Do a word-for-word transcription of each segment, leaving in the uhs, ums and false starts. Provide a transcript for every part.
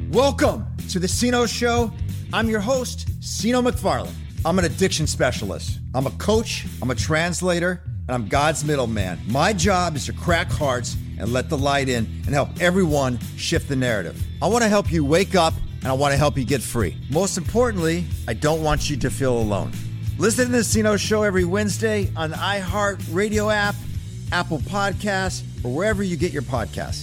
Welcome to the Sino Show. I'm your host, Sino McFarland. I'm an addiction specialist. I'm a coach, I'm a translator, and I'm God's middleman. My job is to crack hearts and let the light in and help everyone shift the narrative. I want to help you wake up, and I want to help you get free. Most importantly, I don't want you to feel alone. Listen to the Sino Show every Wednesday on the iHeartRadio app, Apple Podcasts, or wherever you get your podcasts.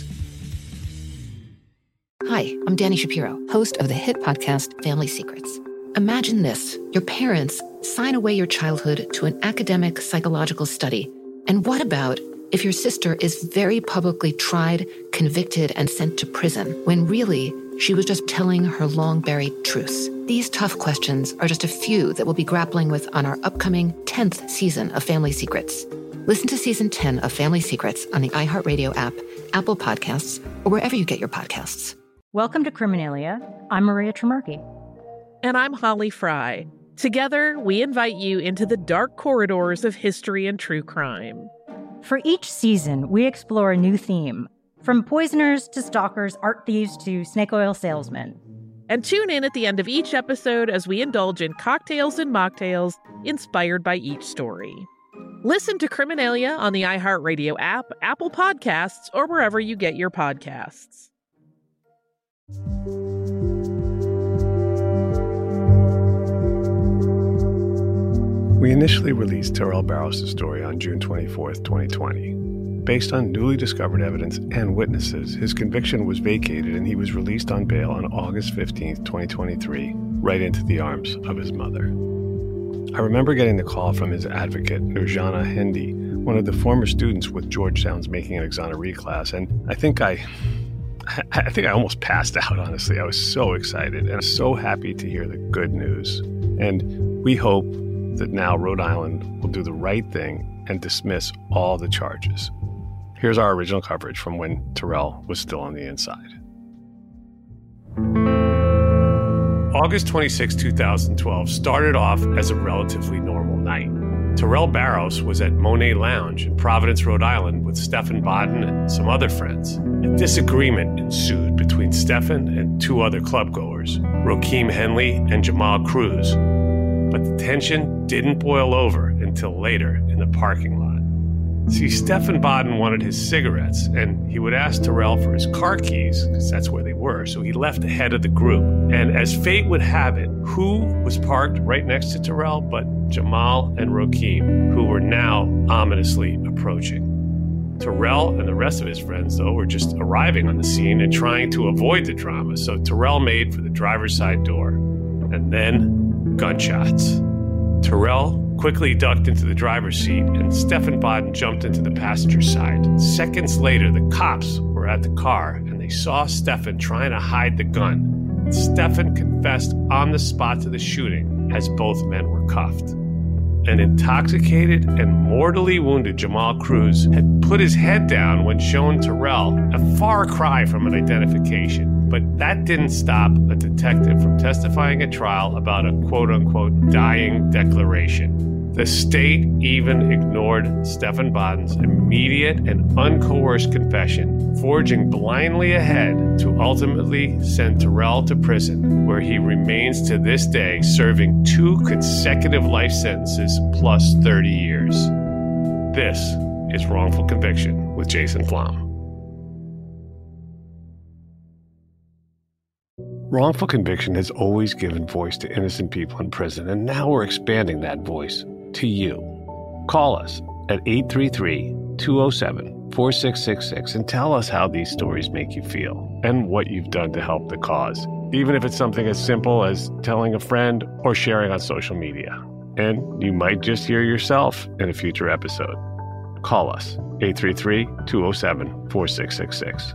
Hi, I'm Dani Shapiro, host of the hit podcast Family Secrets. Imagine this. Your parents sign away your childhood to an academic psychological study. And what about if your sister is very publicly tried, convicted, and sent to prison, when really she was just telling her long-buried truths? These tough questions are just a few that we'll be grappling with on our upcoming tenth season of Family Secrets. Listen to season ten of Family Secrets on the iHeartRadio app, Apple Podcasts, or wherever you get your podcasts. Welcome to Criminalia. I'm Maria Tremerky. And I'm Holly Fry. Together, we invite you into the dark corridors of history and true crime. For each season, we explore a new theme, from poisoners to stalkers, art thieves to snake oil salesmen. And tune in at the end of each episode as we indulge in cocktails and mocktails inspired by each story. Listen to Criminalia on the iHeartRadio app, Apple Podcasts, or wherever you get your podcasts. We initially released Terrell Barrows' story on June twenty-fourth, twenty twenty. Based on newly discovered evidence and witnesses, his conviction was vacated and he was released on bail on August fifteenth, twenty twenty-three, right into the arms of his mother. I remember getting the call from his advocate, Nurjana Hindi, one of the former students with Georgetown's Making an Exoneree class, and I think I... I think I almost passed out, honestly. I was so excited and so happy to hear the good news. And we hope that now Rhode Island will do the right thing and dismiss all the charges. Here's our original coverage from when Terrell was still on the inside. August twenty-sixth, twenty twelve started off as a relatively normal night. Terrell Barrows was at Monet Lounge in Providence, Rhode Island with Stephan Baden and some other friends. A disagreement ensued between Stephan and two other clubgoers, Rokeem Henley and Jamal Cruz. But the tension didn't boil over until later in the parking lot. See, Stephan Baden wanted his cigarettes, and he would ask Terrell for his car keys, because that's where they were, so he left ahead of the group. And as fate would have it, who was parked right next to Terrell but Jamal and Rokeem, who were now ominously approaching. Terrell and the rest of his friends, though, were just arriving on the scene and trying to avoid the drama, so Terrell made for the driver's side door. And then, gunshots. Terrell quickly ducked into the driver's seat, and Stephan Baden jumped into the passenger side. Seconds later, the cops were at the car, and they saw Stephan trying to hide the gun. Stephan confessed on the spot to the shooting as both men were cuffed. An intoxicated and mortally wounded Jamal Cruz had put his head down when shown Terrell, a far cry from an identification. But that didn't stop a detective from testifying at trial about a quote-unquote dying declaration. The state even ignored Stephan Baden's immediate and uncoerced confession, forging blindly ahead to ultimately send Terrell to prison, where he remains to this day serving two consecutive life sentences plus thirty years. This is Wrongful Conviction with Jason Flom. Wrongful conviction has always given voice to innocent people in prison, and now we're expanding that voice to you. Call us at eight three three, two oh seven, four six six six and tell us how these stories make you feel and what you've done to help the cause, even if it's something as simple as telling a friend or sharing on social media. And you might just hear yourself in a future episode. Call us, eight three three, two oh seven, four six six six.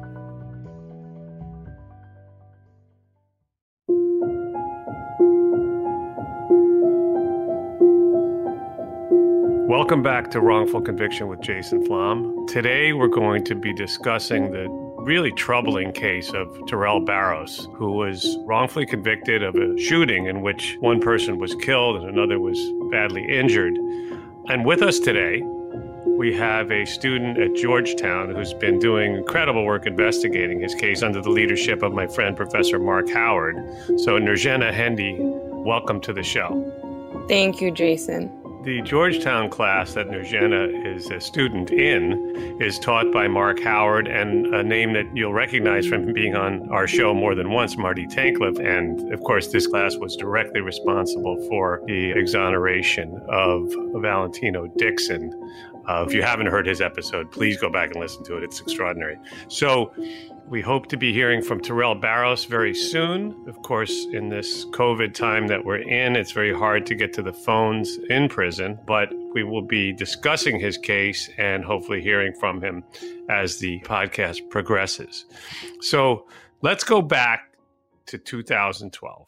Welcome back to Wrongful Conviction with Jason Flom. Today we're going to be discussing the really troubling case of Terrell Barrows, who was wrongfully convicted of a shooting in which one person was killed and another was badly injured. And with us today we have a student at Georgetown who's been doing incredible work investigating his case under the leadership of my friend, Professor Mark Howard. So, Nurjena Hendi, welcome to the show. Thank you, Jason. The Georgetown class that Nurjena is a student in is taught by Mark Howard, and a name that you'll recognize from being on our show more than once, Marty Tankleff. And of course, this class was directly responsible for the exoneration of Valentino Dixon. Uh, if you haven't heard his episode, please go back and listen to it. It's extraordinary. So we hope to be hearing from Terrell Barros very soon. Of course, in this COVID time that we're in, it's very hard to get to the phones in prison, but we will be discussing his case and hopefully hearing from him as the podcast progresses. So let's go back to two thousand twelve.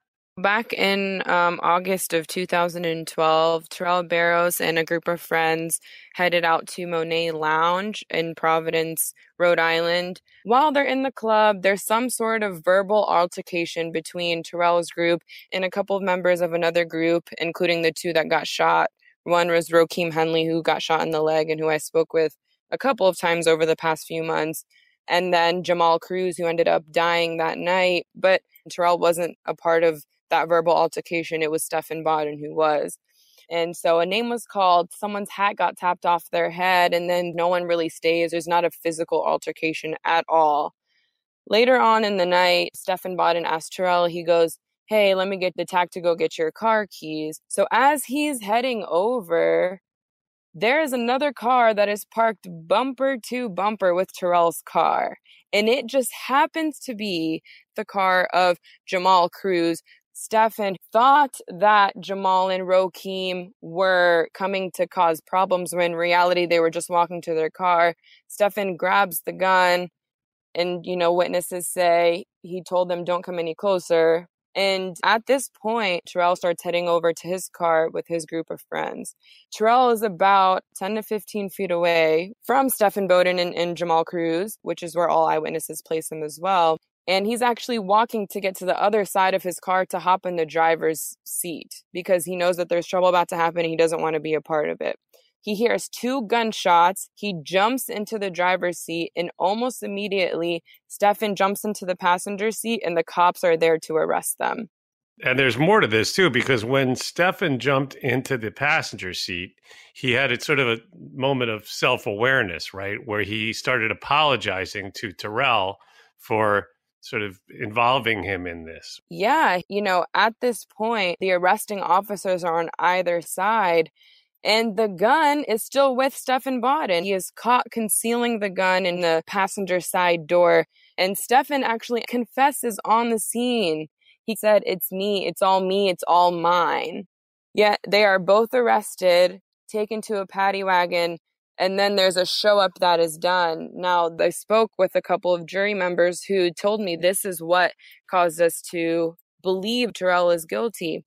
Back in um, August of two thousand twelve, Terrell Barros and a group of friends headed out to Monet Lounge in Providence, Rhode Island. While they're in the club, there's some sort of verbal altercation between Terrell's group and a couple of members of another group, including the two that got shot. One was Rakeem Henley, who got shot in the leg and who I spoke with a couple of times over the past few months. And then Jamal Cruz, who ended up dying that night. But Terrell wasn't a part of that verbal altercation. It was Stephan Bodden who was. And so a name was called, someone's hat got tapped off their head, and then no one really stays. There's not a physical altercation at all. Later on in the night, Stephan Bodden asked Terrell, he goes, hey, let me get the tag to go get your car keys. So as he's heading over, there is another car that is parked bumper to bumper with Terrell's car. And it just happens to be the car of Jamal Cruz. Stephan thought that Jamal and Rakeem were coming to cause problems when in reality they were just walking to their car. Stephan grabs the gun and, you know, witnesses say he told them don't come any closer. And at this point, Terrell starts heading over to his car with his group of friends. Terrell is about ten to fifteen feet away from Stephan Bodden and, and Jamal Cruz, which is where all eyewitnesses place him as well. And he's actually walking to get to the other side of his car to hop in the driver's seat because he knows that there's trouble about to happen and he doesn't want to be a part of it. He hears two gunshots. He jumps into the driver's seat, and almost immediately, Stephan jumps into the passenger seat and the cops are there to arrest them. And there's more to this, too, because when Stephan jumped into the passenger seat, he had a sort of a moment of self-awareness, right, where he started apologizing to Terrell for sort of involving him in this. Yeah, you know, at this point, the arresting officers are on either side, and the gun is still with Stephan Bodden. He is caught concealing the gun in the passenger side door, and Stephan actually confesses on the scene. He said, it's me, it's all me, it's all mine. Yet they are both arrested, taken to a paddy wagon, and then there's a show up that is done. Now, I spoke with a couple of jury members who told me this is what caused us to believe Terrell is guilty.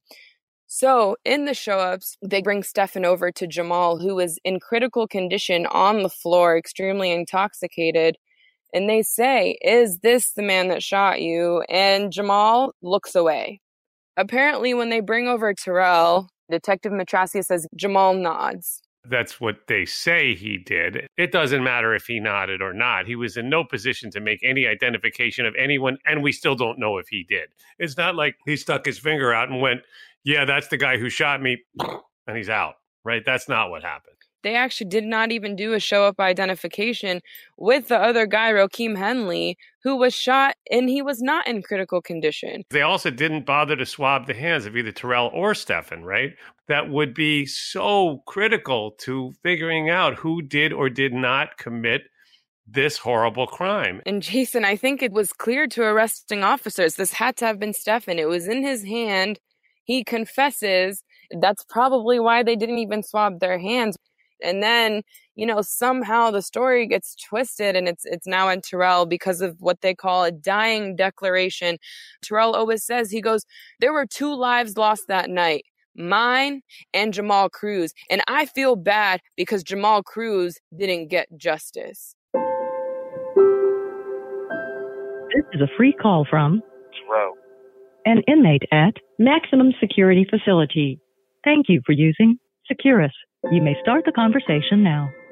So in the show ups, they bring Stephan over to Jamal, who is in critical condition on the floor, extremely intoxicated. And they say, is this the man that shot you? And Jamal looks away. Apparently, when they bring over Terrell, Detective Matrasia says Jamal nods. That's what they say he did. It doesn't matter if he nodded or not. He was in no position to make any identification of anyone, and we still don't know if he did. It's not like he stuck his finger out and went, yeah, that's the guy who shot me, and he's out, right? That's not what happened. They actually did not even do a show-up identification with the other guy, Rakeem Henley, who was shot, and he was not in critical condition. They also didn't bother to swab the hands of either Terrell or Stephan, right? That would be so critical to figuring out who did or did not commit this horrible crime. And Jason, I think it was clear to arresting officers, this had to have been Stephan. It was in his hand. He confesses. That's probably why they didn't even swab their hands. And then, you know, somehow the story gets twisted and it's it's now in Terrell because of what they call a dying declaration. Terrell always says, he goes, there were two lives lost that night, mine and Jamal Cruz. And I feel bad because Jamal Cruz didn't get justice. This is a free call from Terrell, an inmate at Maximum Security Facility. Thank you for using Securus. You may start the conversation now.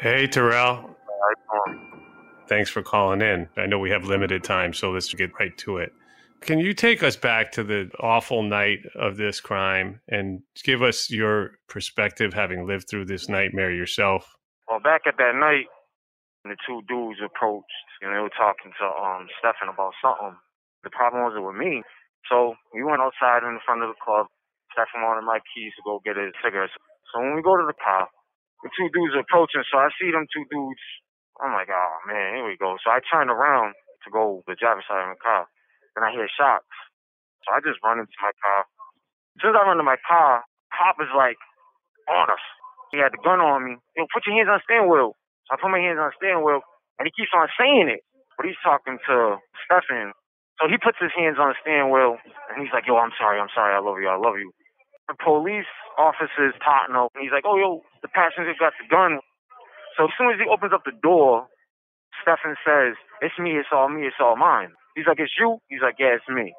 Hey, Terrell. Thanks for calling in. I know we have limited time, so let's get right to it. Can you take us back to the awful night of this crime and give us your perspective, having lived through this nightmare yourself? Well, back at that night, the two dudes approached, and they were talking to um Stefan about something. The problem wasn't with me. So we went outside in front of the club. Stefan wanted my keys to go get his cigarettes. So when we go to the car, the two dudes are approaching. So I see them two dudes. I'm like, oh, man, here we go. So I turn around to go the driver's side of the car. And I hear shots. So I just run into my car. As soon as I run to my car, cop is like, on us. He had the gun on me. Yo, put your hands on the steering wheel. So I put my hands on the steering wheel, and he keeps on saying it. But he's talking to Stefan. So he puts his hands on the steering wheel, and he's like, yo, I'm sorry, I'm sorry, I love you, I love you. The police officer's talking up, and he's like, oh, yo, the passenger got the gun. So as soon as he opens up the door, Stefan says, it's me, it's all me, it's all mine. He's like, it's you? He's like, yeah, it's me.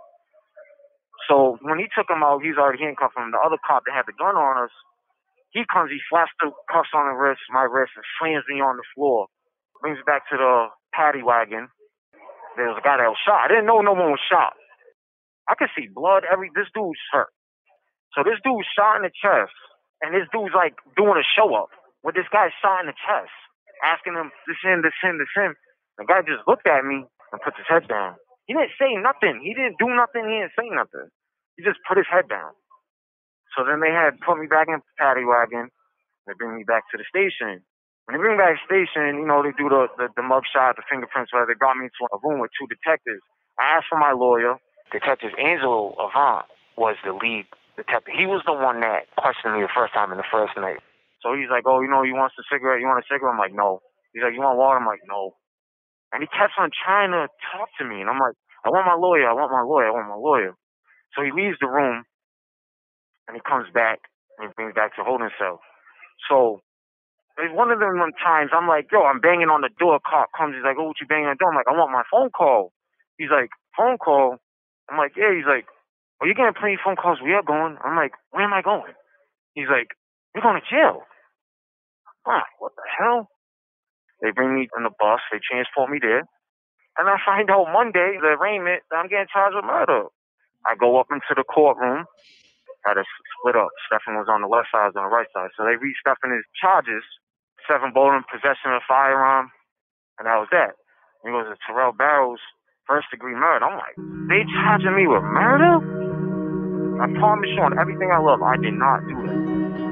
So when he took him out, he's already handcuffed him. The other cop that had the gun on us, he comes, he flashed the cuffs on the wrist, my wrist, and slams me on the floor. Brings me back to the paddy wagon. There was a guy that was shot. I didn't know no one was shot. I could see blood. Every this dude's hurt. So this dude's shot in the chest, and this dude's like doing a show up with this guy shot in the chest, asking him this in, this in, this in. The guy just looked at me and put his head down. He didn't say nothing. He didn't do nothing. He didn't say nothing. He just put his head down. So then they had put me back in the paddy wagon. They bring me back to the station. When they bring me back to the station, you know, they do the, the, the mug shot, the fingerprints, whatever. They brought me into a room with two detectives. I asked for my lawyer. Detective Angelo Avant was the lead detective. He was the one that questioned me the first time in the first night. So he's like, oh, you know, you want a cigarette? You want a cigarette? I'm like, no. He's like, you want water? I'm like, no. And he kept on trying to talk to me. And I'm like, I want my lawyer. I want my lawyer. I want my lawyer. So he leaves the room, and he comes back, and he brings me back to holding cell. So it's one of them times I'm like, yo, I'm banging on the door. Cop comes. He's like, oh, what you banging on the door? I'm like, I want my phone call. He's like, phone call? I'm like, yeah. He's like, oh, you're getting plenty of phone calls. We are going. I'm like, where am I going? He's like, you're going to jail. I'm like, what the hell? They bring me on the bus. They transport me there. And I find out Monday, the arraignment, that I'm getting charged with murder. I go up into the courtroom. Had to split up. Stefan was on the left side, I was on the right side. So they read Stefan his charges, seven bowling, possession of a firearm, and that was that. And it was a Terrell Barrows first degree murder. I'm like, they charging me with murder? I promise you on everything I love, I did not do it.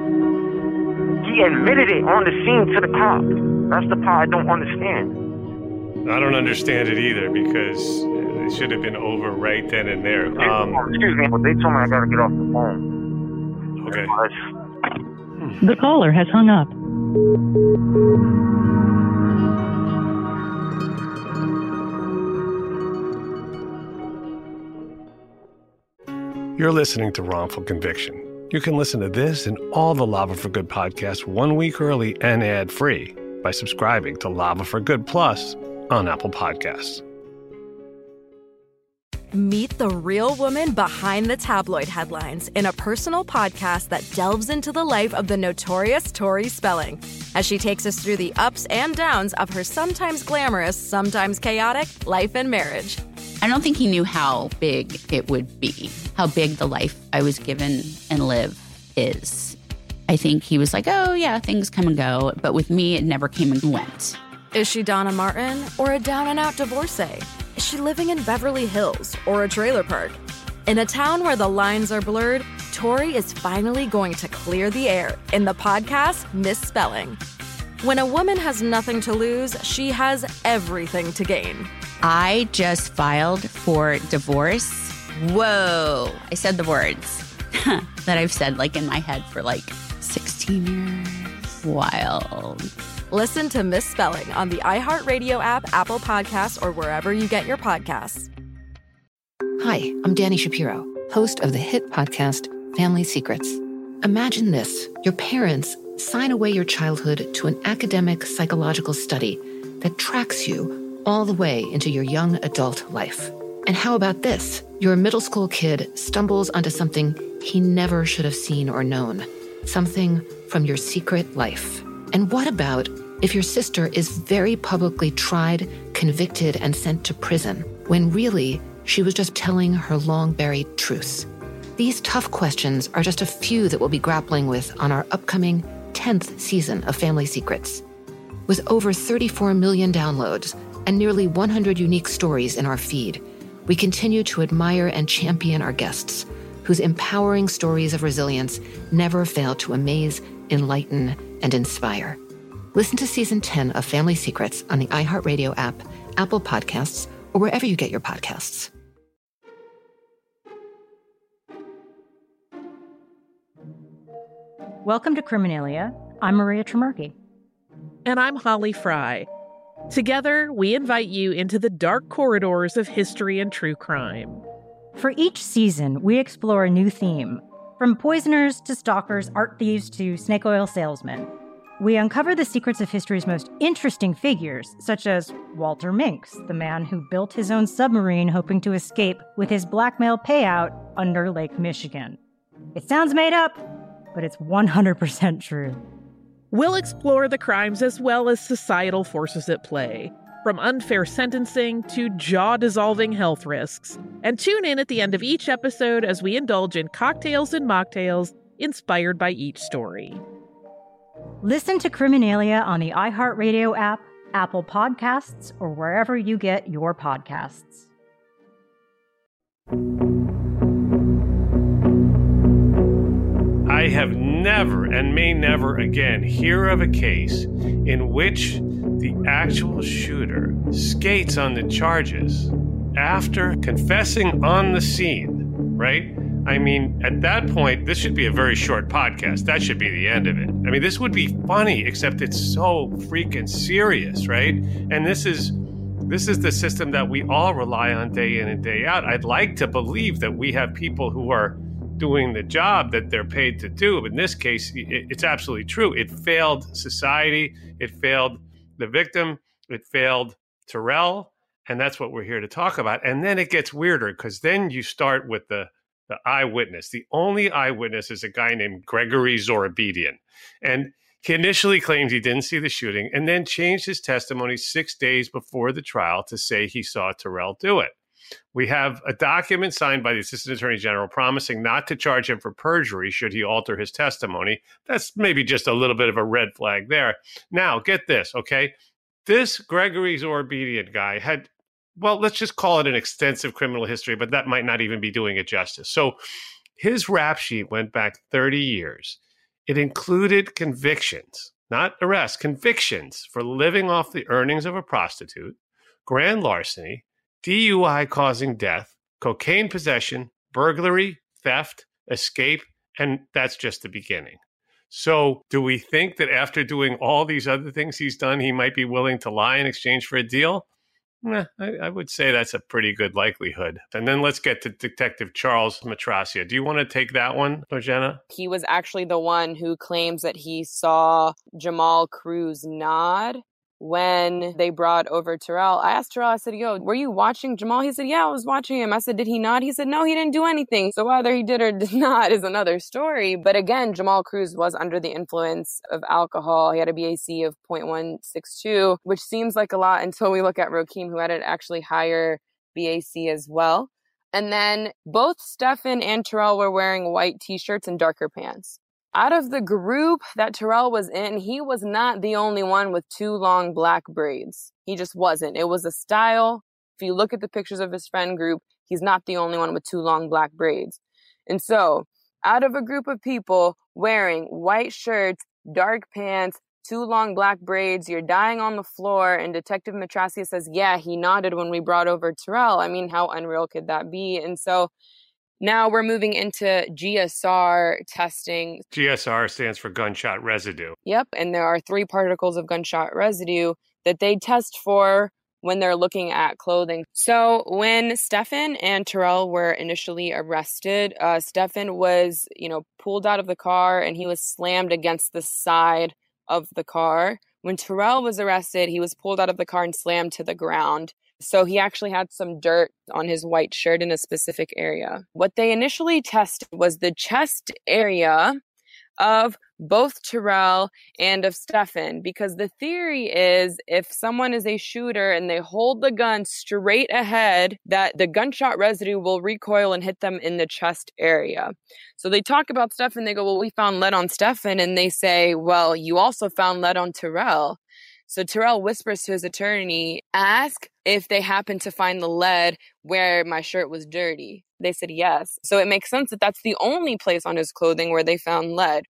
He admitted it on the scene to the cop. That's the part I don't understand. I don't understand it either, because it should have been over right then and there. Um, Excuse me, but they told me I gotta get off the phone. Okay. The caller has hung up. You're listening to Wrongful Conviction. You can listen to this and all the Lava for Good podcasts one week early and ad-free by subscribing to Lava for Good Plus on Apple Podcasts. Meet the real woman behind the tabloid headlines in a personal podcast that delves into the life of the notorious Tori Spelling as she takes us through the ups and downs of her sometimes glamorous, sometimes chaotic life and marriage. I don't think he knew how big it would be, how big the life I was given and live is. I think he was like, oh, yeah, things come and go. But with me, it never came and went. Is she Donna Martin or a down-and-out divorcee? Is she living in Beverly Hills or a trailer park? In a town where the lines are blurred, Tori is finally going to clear the air in the podcast Misspelling. When a woman has nothing to lose, she has everything to gain. I just filed for divorce. Whoa. I said the words that I've said like in my head for like sixteen years. Wild. Listen to Misspelling on the iHeartRadio app, Apple Podcasts, or wherever you get your podcasts. Hi, I'm Dani Shapiro, host of the hit podcast Family Secrets. Imagine this. Your parents sign away your childhood to an academic psychological study that tracks you all the way into your young adult life. And how about this? Your middle school kid stumbles onto something he never should have seen or known, something from your secret life. And what about if your sister is very publicly tried, convicted, and sent to prison, when really she was just telling her long-buried truths? These tough questions are just a few that we'll be grappling with on our upcoming tenth season of Family Secrets. With over thirty-four million downloads and nearly one hundred unique stories in our feed, we continue to admire and champion our guests, whose empowering stories of resilience never fail to amaze, enlighten, and inspire. Listen to Season ten of Family Secrets on the iHeartRadio app, Apple Podcasts, or wherever you get your podcasts. Welcome to Criminalia. I'm Maria Tremarchi. And I'm Holly Fry. Together, we invite you into the dark corridors of history and true crime. For each season, we explore a new theme. From poisoners to stalkers, art thieves to snake oil salesmen. We uncover the secrets of history's most interesting figures, such as Walter Minks, the man who built his own submarine hoping to escape with his blackmail payout under Lake Michigan. It sounds made up, but it's one hundred percent true. We'll explore the crimes as well as societal forces at play, from unfair sentencing to jaw-dissolving health risks. And tune in at the end of each episode as we indulge in cocktails and mocktails inspired by each story. Listen to Criminalia on the iHeartRadio app, Apple Podcasts, or wherever you get your podcasts. I have never and may never again hear of a case in which the actual shooter skates on the charges after confessing on the scene, right? I mean, at that point, this should be a very short podcast. That should be the end of it. I mean, this would be funny, except it's so freaking serious, right? And this is this is the system that we all rely on day in and day out. I'd like to believe that we have people who are doing the job that they're paid to do. But in this case, it's absolutely true. It failed society. It failed the victim. It failed Terrell. And that's what we're here to talk about. And then it gets weirder because then you start with the, the eyewitness. The only eyewitness is a guy named Gregory Zorobedian. And he initially claimed he didn't see the shooting and then changed his testimony six days before the trial to say he saw Terrell do it. We have a document signed by the Assistant Attorney General promising not to charge him for perjury should he alter his testimony. That's maybe just a little bit of a red flag there. Now, get this, okay? This Gregory Zorobedian guy had, well, let's just call it an extensive criminal history, but that might not even be doing it justice. So his rap sheet went back thirty years. It included convictions, not arrests, convictions for living off the earnings of a prostitute, grand larceny, D U I causing death, cocaine possession, burglary, theft, escape, and that's just the beginning. So do we think that after doing all these other things he's done, he might be willing to lie in exchange for a deal? Nah, I, I would say that's a pretty good likelihood. And then let's get to Detective Charles Matrassia. Do you want to take that one, Jenna? He was actually the one who claims that he saw Jamal Cruz nod when they brought over Terrell. I asked Terrell, I said, yo, were you watching Jamal? He said, yeah, I was watching him. I said, did he nod? He said, no, he didn't do anything. So whether he did or did not is another story. But again, Jamal Cruz was under the influence of alcohol. He had a B A C of zero point one six two, which seems like a lot until we look at Rokeem, who had an actually higher B A C as well. And then both Stephen and Terrell were wearing white t-shirts and darker pants. Out of the group that Terrell was in, he was not the only one with two long black braids. He just wasn't. It was a style. If you look at the pictures of his friend group, he's not the only one with two long black braids. And so, out of a group of people wearing white shirts, dark pants, two long black braids, you're dying on the floor, and Detective Matrassia says, yeah, he nodded when we brought over Terrell. I mean, how unreal could that be? And so, now we're moving into G S R testing. G S R stands for gunshot residue. Yep. And there are three particles of gunshot residue that they test for when they're looking at clothing. So when Stephen and Terrell were initially arrested, uh, Stephen was, you know, pulled out of the car and he was slammed against the side of the car. When Terrell was arrested, he was pulled out of the car and slammed to the ground. So he actually had some dirt on his white shirt in a specific area. What they initially tested was the chest area, of both Terrell and of Stefan, because the theory is if someone is a shooter and they hold the gun straight ahead, that the gunshot residue will recoil and hit them in the chest area. So they talk about Stefan, they go, well, we found lead on Stefan, and they say, well, you also found lead on Terrell. So Terrell whispers to his attorney, ask if they happened to find the lead where my shirt was dirty. They said yes. So it makes sense that that's the only place on his clothing where they found lead.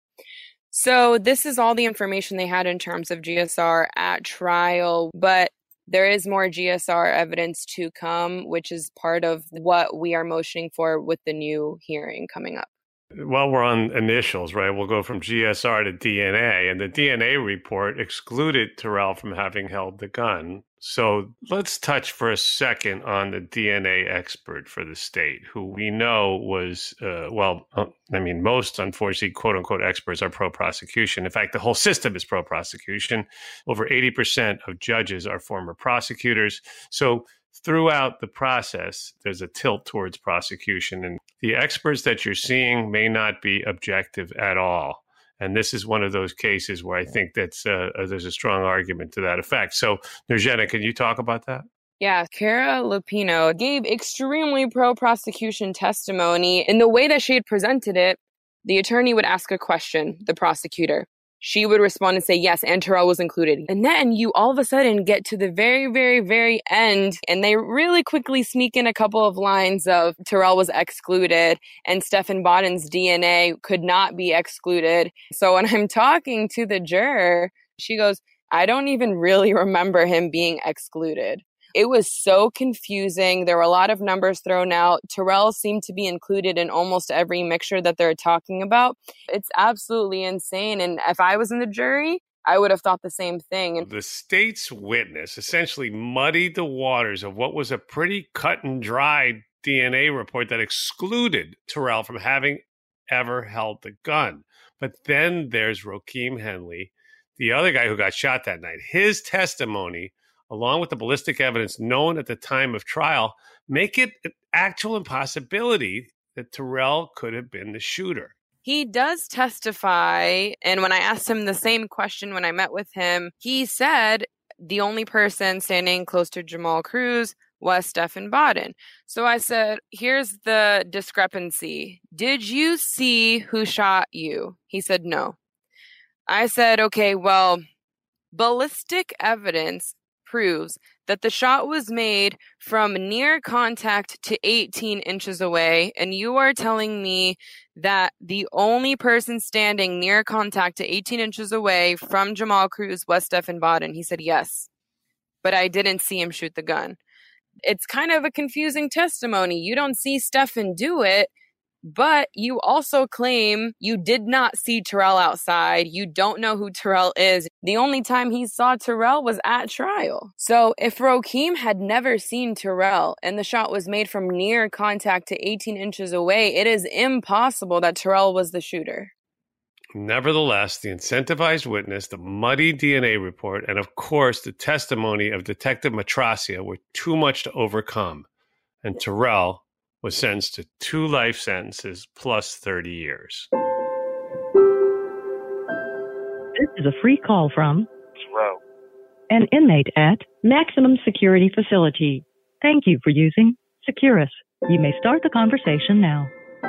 So this is all the information they had in terms of G S R at trial, but there is more G S R evidence to come, which is part of what we are motioning for with the new hearing coming up. Well, we're on initials, right? We'll go from G S R to D N A, and the D N A report excluded Terrell from having held the gun. So let's touch for a second on the D N A expert for the state, who we know was, uh, well, uh, I mean, most, unfortunately, quote unquote, experts are pro-prosecution. In fact, the whole system is pro-prosecution. Over eighty percent of judges are former prosecutors. So throughout the process, there's a tilt towards prosecution, and the experts that you're seeing may not be objective at all. And this is one of those cases where I think that's uh, there's a strong argument to that effect. So, Nurjena, can you talk about that? Yeah, Cara Lupino gave extremely pro-prosecution testimony. In the way that she had presented it, the attorney would ask a question, the prosecutor. She would respond and say, yes, and Terrell was included. And then you all of a sudden get to the very, very, very end, and they really quickly sneak in a couple of lines of Terrell was excluded and Stefan Bodden's D N A could not be excluded. So when I'm talking to the juror, she goes, I don't even really remember him being excluded. It was so confusing. There were a lot of numbers thrown out. Terrell seemed to be included in almost every mixture that they're talking about. It's absolutely insane. And if I was in the jury, I would have thought the same thing. The state's witness essentially muddied the waters of what was a pretty cut and dry D N A report that excluded Terrell from having ever held the gun. But then there's Rokeem Henley, the other guy who got shot that night. His testimony, along with the ballistic evidence known at the time of trial, make it an actual impossibility that Terrell could have been the shooter. He does testify, and when I asked him the same question when I met with him, he said the only person standing close to Jamal Cruz was Stefan Bodden. So I said, here's the discrepancy. Did you see who shot you? He said no. I said, okay, well, ballistic evidence proves that the shot was made from near contact to eighteen inches away, and you are telling me that the only person standing near contact to eighteen inches away from Jamal Cruz was Stefan Bodden. He said yes, but I didn't see him shoot the gun. It's kind of a confusing testimony. You don't see Stefan do it, but you also claim you did not see Terrell outside. You don't know who Terrell is. The only time he saw Terrell was at trial. So if Rokeem had never seen Terrell and the shot was made from near contact to eighteen inches away, it is impossible that Terrell was the shooter. Nevertheless, the incentivized witness, the muddy D N A report, and of course the testimony of Detective Matracia were too much to overcome, and Terrell was sentenced to two life sentences plus thirty years. This is a free call from Terrell, an inmate at Maximum Security Facility. Thank you for using Securus. You may start the conversation now.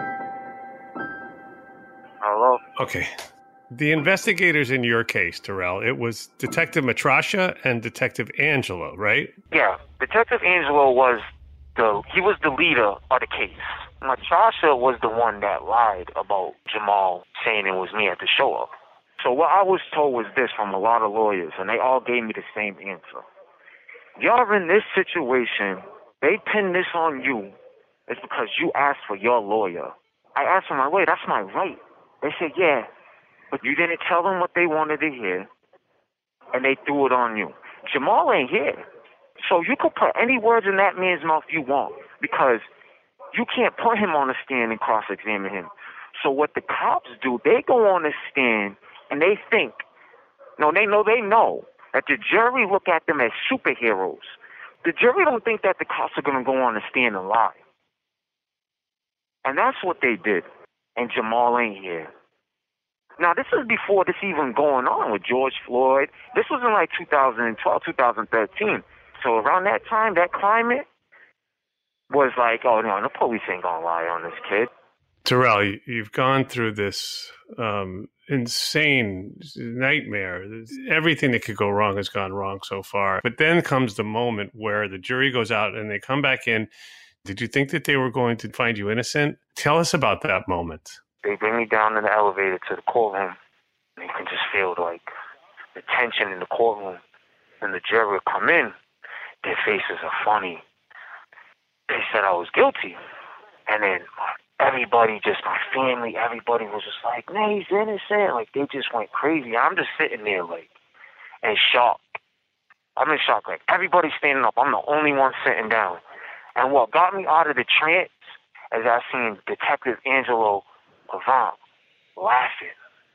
Hello? Okay. The investigators in your case, Terrell, it was Detective Matracia and Detective Angelo, right? Yeah, Detective Angelo was the, he was the leader of the case. Matracia was the one that lied about Jamal saying it was me at the show-up. So what I was told was this from a lot of lawyers, and they all gave me the same answer. Y'all in this situation, they pin this on you. It's because you asked for your lawyer. I asked for my lawyer, that's my right. They said, yeah, but you didn't tell them what they wanted to hear, and they threw it on you. Jamal ain't here. So you could put any words in that man's mouth you want, because you can't put him on the stand and cross-examine him. So what the cops do, they go on the stand and they think, no, they know they know that the jury look at them as superheroes. The jury don't think that the cops are going to go on the stand and lie. And that's what they did. And Jamal ain't here. Now, this is before this even going on with George Floyd. This was in like two thousand twelve, two thousand thirteen. So around that time, that climate was like, oh, no, the police ain't gonna lie on this kid. Terrell, you've gone through this um, insane nightmare. Everything that could go wrong has gone wrong so far. But then comes the moment where the jury goes out and they come back in. Did you think that they were going to find you innocent? Tell us about that moment. They bring me down in the elevator to the courtroom. And you can just feel like the tension in the courtroom. And the jury would come in. Their faces are funny. They said I was guilty. And then everybody, just my family, everybody was just like, man, he's innocent. Like, they just went crazy. I'm just sitting there, like, in shock. I'm in shock. Like, everybody's standing up. I'm the only one sitting down. And what got me out of the trance is I seen Detective Angelo Avant laughing.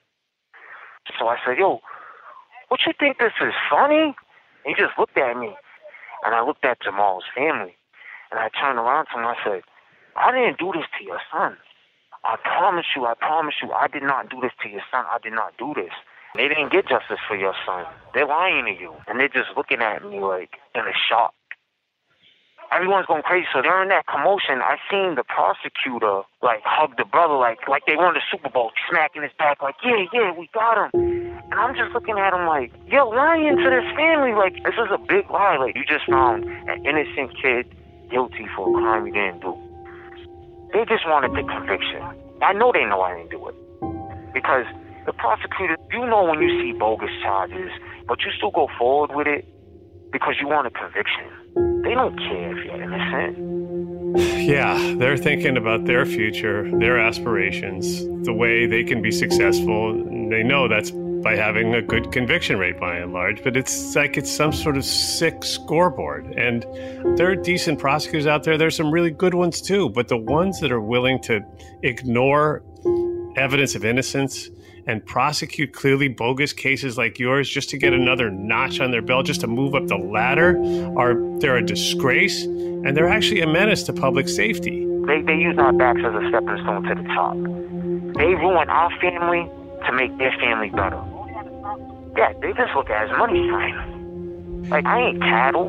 So I said, yo, what you think this is funny? And he just looked at me. And I looked at Jamal's family. And I turned around to him and I said, I didn't do this to your son. I promise you, I promise you, I did not do this to your son. I did not do this. They didn't get justice for your son. They're lying to you. And they're just looking at me like in a shock. Everyone's going crazy. So during that commotion, I seen the prosecutor like hug the brother like like they won the Super Bowl, smacking his back like, yeah, yeah, we got him. And I'm just looking at him like, yo, lying to this family. Like, this is a big lie. Like, you just found an innocent kid guilty for a crime he didn't do. They just wanted the conviction. I know they know I didn't do it. Because the prosecutor, you know when you see bogus charges, but you still go forward with it because you want a conviction. They don't care if you're innocent. Yeah, they're thinking about their future, their aspirations, the way they can be successful. They know that's by having a good conviction rate by and large, but it's like it's some sort of sick scoreboard. And there are decent prosecutors out there. There's some really good ones too, but the ones that are willing to ignore evidence of innocence and prosecute clearly bogus cases like yours just to get another notch on their belt, just to move up the ladder, are they're a disgrace, and they're actually a menace to public safety. They, they use our backs as a stepping stone to the top. They ruin our family to make their family better. Yeah, they just look at it as money sign. Like, I ain't cattle.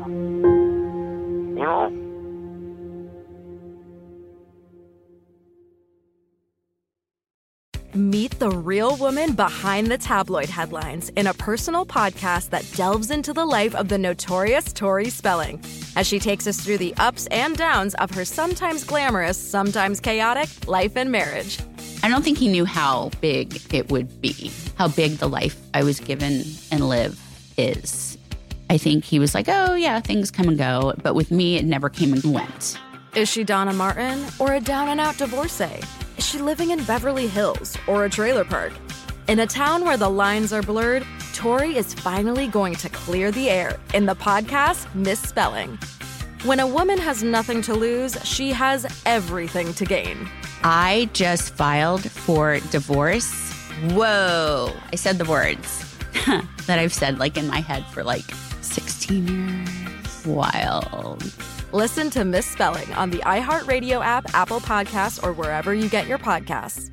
You know? Meet the real woman behind the tabloid headlines in a personal podcast that delves into the life of the notorious Tori Spelling as she takes us through the ups and downs of her sometimes glamorous, sometimes chaotic life and marriage. I don't think he knew how big it would be, how big the life I was given and live is. I think he was like, oh, yeah, things come and go. But with me, it never came and went. Is she Donna Martin or a down-and-out divorcee? Is she living in Beverly Hills or a trailer park? In a town where the lines are blurred, Tori is finally going to clear the air in the podcast Misspelling. When a woman has nothing to lose, she has everything to gain. I just filed for divorce. Whoa. I said the words that I've said like in my head for like sixteen years. Wild. Listen to Misspelling on the iHeartRadio app, Apple Podcasts, or wherever you get your podcasts.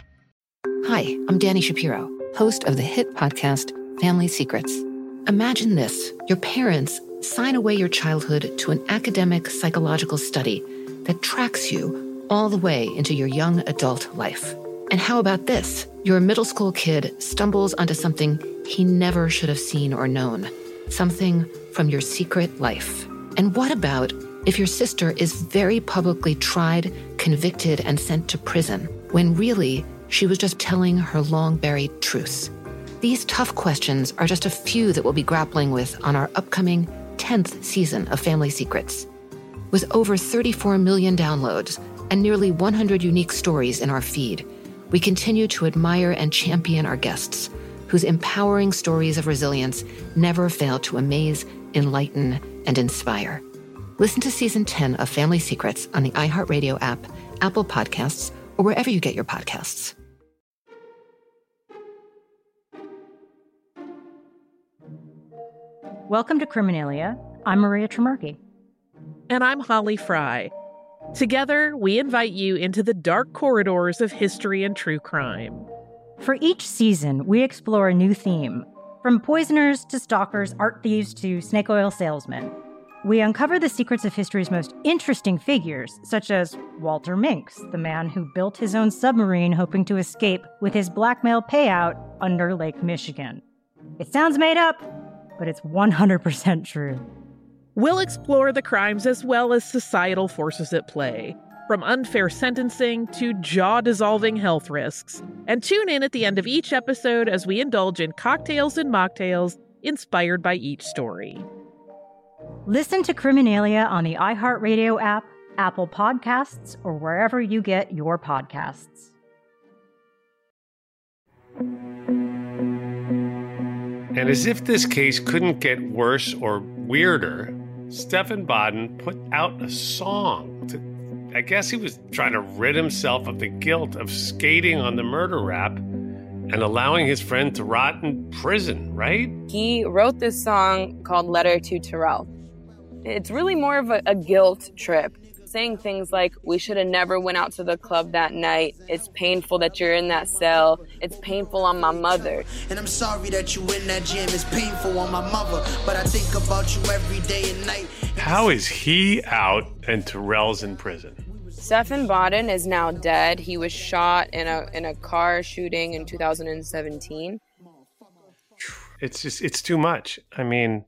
Hi, I'm Dani Shapiro, host of the hit podcast Family Secrets. Imagine this. Your parents sign away your childhood to an academic psychological study that tracks you all the way into your young adult life. And how about this? Your middle school kid stumbles onto something he never should have seen or known, something from your secret life. And what about if your sister is very publicly tried, convicted, and sent to prison, when really she was just telling her long-buried truths? These tough questions are just a few that we'll be grappling with on our upcoming tenth season of Family Secrets. With over thirty-four million downloads and nearly one hundred unique stories in our feed, we continue to admire and champion our guests, whose empowering stories of resilience never fail to amaze, enlighten, and inspire. Listen to Season ten of Family Secrets on the iHeartRadio app, Apple Podcasts, or wherever you get your podcasts. Welcome to Criminalia. I'm Maria Tremarchi. And I'm Holly Fry. Together, we invite you into the dark corridors of history and true crime. For each season, we explore a new theme. From poisoners to stalkers, art thieves to snake oil salesmen. We uncover the secrets of history's most interesting figures, such as Walter Minks, the man who built his own submarine hoping to escape with his blackmail payout under Lake Michigan. It sounds made up, but it's one hundred percent true. We'll explore the crimes as well as societal forces at play, from unfair sentencing to jaw-dissolving health risks. And tune in at the end of each episode as we indulge in cocktails and mocktails inspired by each story. Listen to Criminalia on the iHeartRadio app, Apple Podcasts, or wherever you get your podcasts. And as if this case couldn't get worse or weirder, Stephan Baden put out a song. To, I guess he was trying to rid himself of the guilt of skating on the murder rap and allowing his friend to rot in prison, right? He wrote this song called Letter to Terrell. It's really more of a, a guilt trip, saying things like, we should have never went out to the club that night. It's painful that you're in that cell. It's painful on my mother. And I'm sorry that you in that gym. It's painful on my mother, but I think about you every day and night. How is he out and Terrell's in prison? Stephan Baden is now dead. He was shot in a in a car shooting in two thousand seventeen. It's just, it's too much. I mean,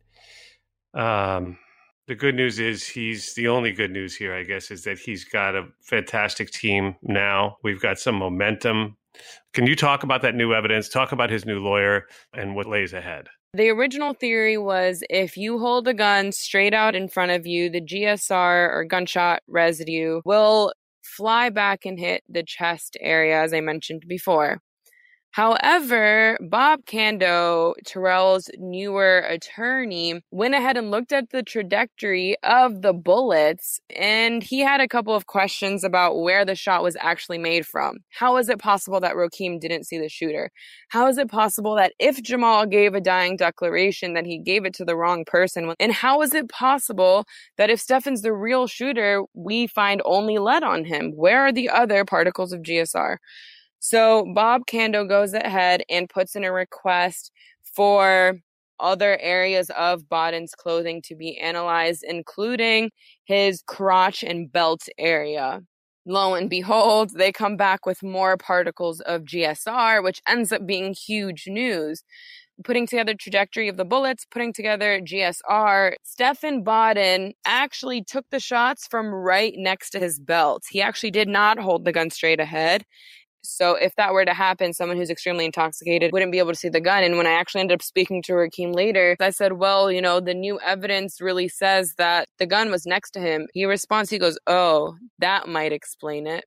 um... the good news is he's the only good news here, I guess, is that he's got a fantastic team now. We've got some momentum. Can you talk about that new evidence? Talk about his new lawyer and what lays ahead. The original theory was if you hold a gun straight out in front of you, the G S R or gunshot residue will fly back and hit the chest area, as I mentioned before. However, Bob Kando, Terrell's newer attorney, went ahead and looked at the trajectory of the bullets, and he had a couple of questions about where the shot was actually made from. How is it possible that Rokeem didn't see the shooter? How is it possible that if Jamal gave a dying declaration that he gave it to the wrong person? And how is it possible that if Stephan's the real shooter, we find only lead on him? Where are the other particles of G S R? So Bob Kando goes ahead and puts in a request for other areas of Baden's clothing to be analyzed, including his crotch and belt area. Lo and behold, they come back with more particles of G S R, which ends up being huge news. Putting together trajectory of the bullets, putting together G S R, Stephan Baden actually took the shots from right next to his belt. He actually did not hold the gun straight ahead. So if that were to happen, someone who's extremely intoxicated wouldn't be able to see the gun. And when I actually ended up speaking to Rokeem later, I said, well, you know, the new evidence really says that the gun was next to him. He responds, he goes, oh, that might explain it.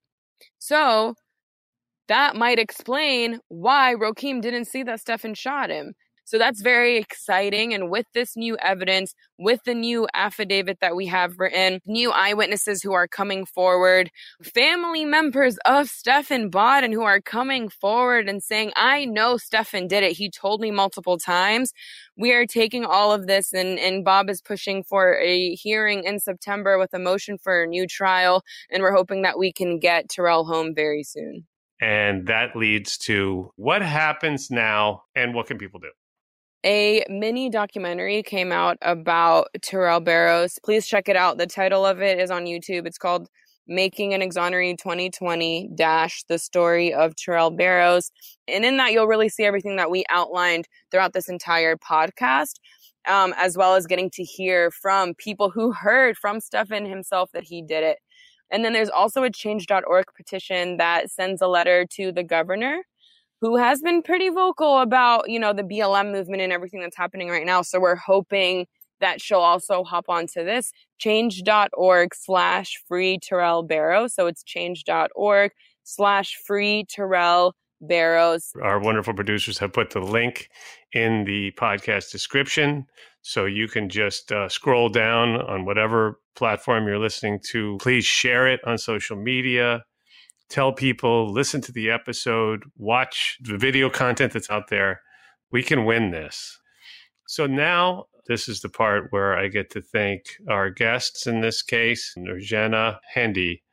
So that might explain why Rokeem didn't see that Stephan shot him. So that's very exciting. And with this new evidence, with the new affidavit that we have written, new eyewitnesses who are coming forward, family members of Stephan Baden who are coming forward and saying, I know Stephan did it. He told me multiple times. We are taking all of this, and, and Bob is pushing for a hearing in September with a motion for a new trial. And we're hoping that we can get Terrell home very soon. And that leads to what happens now and what can people do? A mini documentary came out about Terrell Barrows. Please check it out. The title of it is on YouTube. It's called Making an Exoneree twenty twenty dash The Story of Terrell Barrows. And in that, you'll really see everything that we outlined throughout this entire podcast, um, as well as getting to hear from people who heard from Stephan himself that he did it. And then there's also a change dot org petition that sends a letter to the governor, who has been pretty vocal about, you know, the B L M movement and everything that's happening right now. So we're hoping that she'll also hop onto this. change dot org slash free Terrell Barrows. So it's change dot org slash free Terrell Barrows. Our wonderful producers have put the link in the podcast description, so you can just uh, scroll down on whatever platform you're listening to. Please share it on social media. Tell people, listen to the episode, watch the video content that's out there. We can win this. So now this is the part where I get to thank our guests in this case, Nurjana Hendy.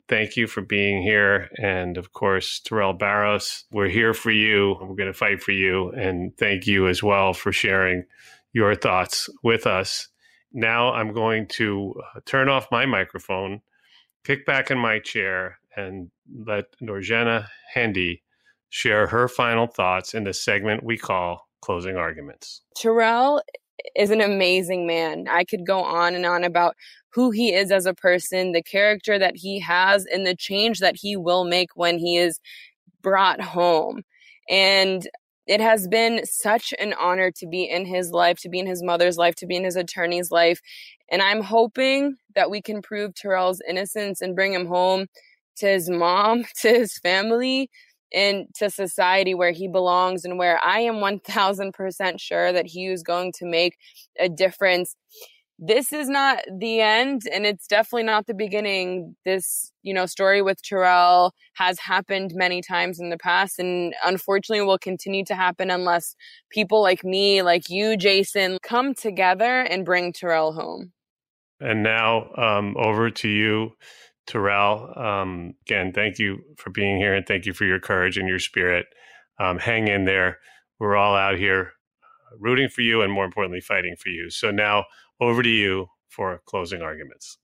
thank you for being here. And of course, Terrell Barros, we're here for you. We're going to fight for you. And thank you as well for sharing your thoughts with us. Now I'm going to turn off my microphone, kick back in my chair, and let Norjana Hendy share her final thoughts in the segment we call Closing Arguments. Terrell is an amazing man. I could go on and on about who he is as a person, the character that he has, and the change that he will make when he is brought home. And it has been such an honor to be in his life, to be in his mother's life, to be in his attorney's life. And I'm hoping that we can prove Terrell's innocence and bring him home to his mom, to his family, and to society where he belongs, and where I am one thousand percent sure that he is going to make a difference. This is not the end, and it's definitely not the beginning. This, you know, story with Terrell has happened many times in the past, and unfortunately will continue to happen unless people like me, like you, Jason, come together and bring Terrell home. And now um, over to you, Terrell. Um, again, thank you for being here, and thank you for your courage and your spirit. Um, hang in there. We're all out here rooting for you, and more importantly, fighting for you. So now over to you for closing arguments.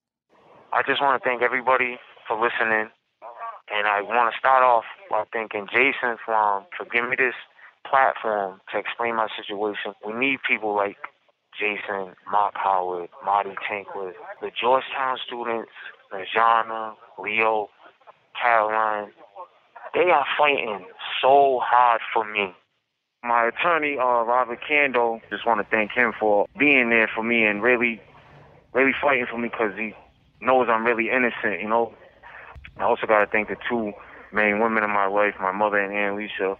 I just want to thank everybody for listening. And I want to start off by thanking Jason Flom for giving me this platform to explain my situation. We need people like Jason, Mark Howard, Marty Tankwood, the Georgetown students, Najana, Leo, Caroline. They are fighting so hard for me. My attorney, uh, Robert Kando, just want to thank him for being there for me and really, really fighting for me because he knows I'm really innocent, you know. I also got to thank the two main women in my life, my mother and Aunt Lisa.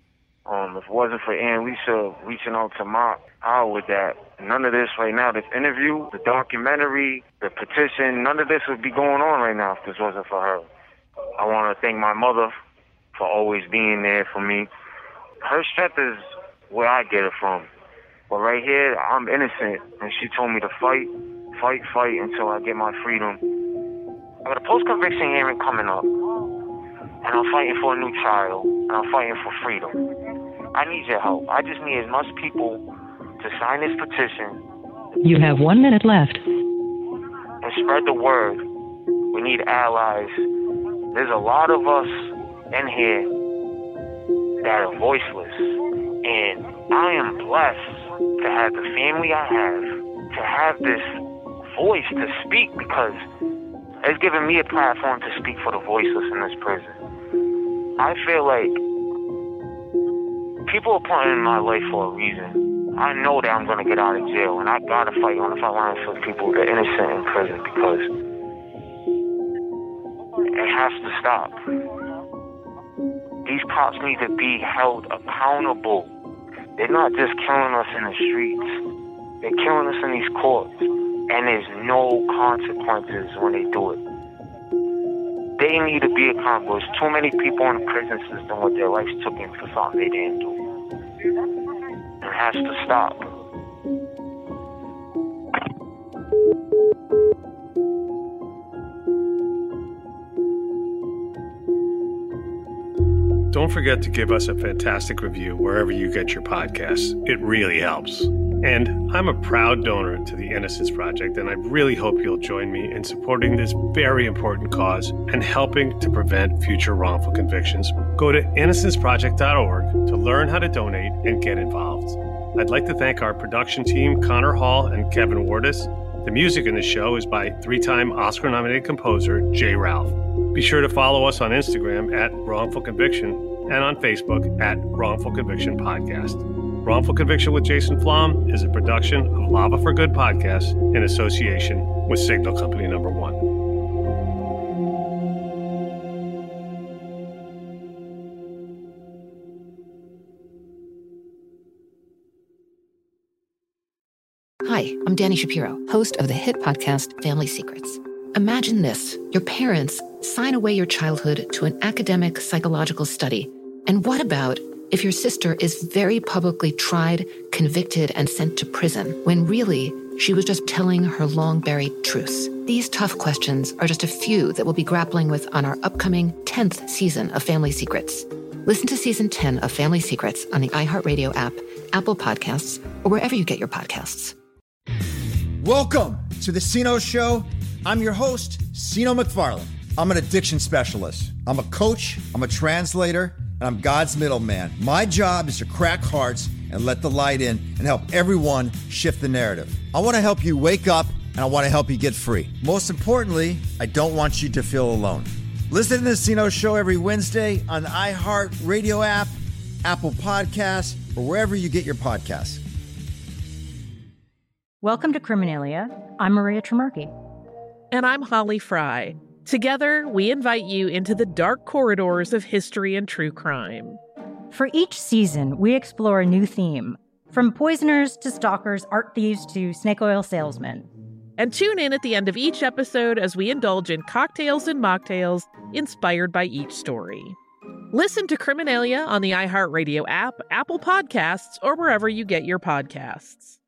Um, if it wasn't for Aunt Lisa reaching out to Mark Howard, that none of this right now, this interview, the documentary, the petition, none of this would be going on right now if this wasn't for her. I want to thank my mother for always being there for me. Her strength is where I get it from. But right here, I'm innocent, and she told me to fight, fight, fight until I get my freedom. I got a post-conviction hearing coming up, and I'm fighting for a new child, and I'm fighting for freedom. I need your help. I just need as much people to sign this petition. You have one minute left. And spread the word. We need allies. There's a lot of us in here that are voiceless. And I am blessed to have the family I have, to have this voice to speak, because it's given me a platform to speak for the voiceless in this prison. I feel like people are putting in my life for a reason. I know that I'm going to get out of jail, and I got to fight on the front line for people that are innocent in prison, because it has to stop. These cops need to be held accountable. They're not just killing us in the streets. They're killing us in these courts. And there's no consequences when they do it. They need to be accountable. There's too many people in the prison system with their lives taken for something they didn't do. It has to stop. Don't forget to give us a fantastic review wherever you get your podcasts. It really helps. And I'm a proud donor to the Innocence Project, and I really hope you'll join me in supporting this very important cause and helping to prevent future wrongful convictions. Go to innocence project dot org to learn how to donate and get involved. I'd like to thank our production team, Connor Hall and Kevin Wardis. The music in the show is by three-time Oscar-nominated composer Jay Ralph. Be sure to follow us on Instagram at Wrongful Conviction and on Facebook at Wrongful Conviction Podcast. Wrongful Conviction with Jason Flom is a production of Lava for Good podcast in association with Signal Company Number One. Hi, I'm Dani Shapiro, host of the hit podcast Family Secrets. Imagine this. Your parents sign away your childhood to an academic psychological study. And what about if your sister is very publicly tried, convicted, and sent to prison, when really she was just telling her long-buried truths? These tough questions are just a few that we'll be grappling with on our upcoming tenth season of Family Secrets. Listen to Season ten of Family Secrets on the iHeartRadio app, Apple Podcasts, or wherever you get your podcasts. Welcome to the Sino Show. I'm your host, Sino McFarlane. I'm an addiction specialist. I'm a coach, I'm a translator, and I'm God's middleman. My job is to crack hearts and let the light in and help everyone shift the narrative. I want to help you wake up, and I want to help you get free. Most importantly, I don't want you to feel alone. Listen to the Sino Show every Wednesday on the iHeartRadio app, Apple Podcasts, or wherever you get your podcasts. Welcome to Criminalia. I'm Maria Tremarchi. And I'm Holly Fry. Together, we invite you into the dark corridors of history and true crime. For each season, we explore a new theme, from poisoners to stalkers, art thieves to snake oil salesmen. And tune in at the end of each episode as we indulge in cocktails and mocktails inspired by each story. Listen to Criminalia on the iHeartRadio app, Apple Podcasts, or wherever you get your podcasts.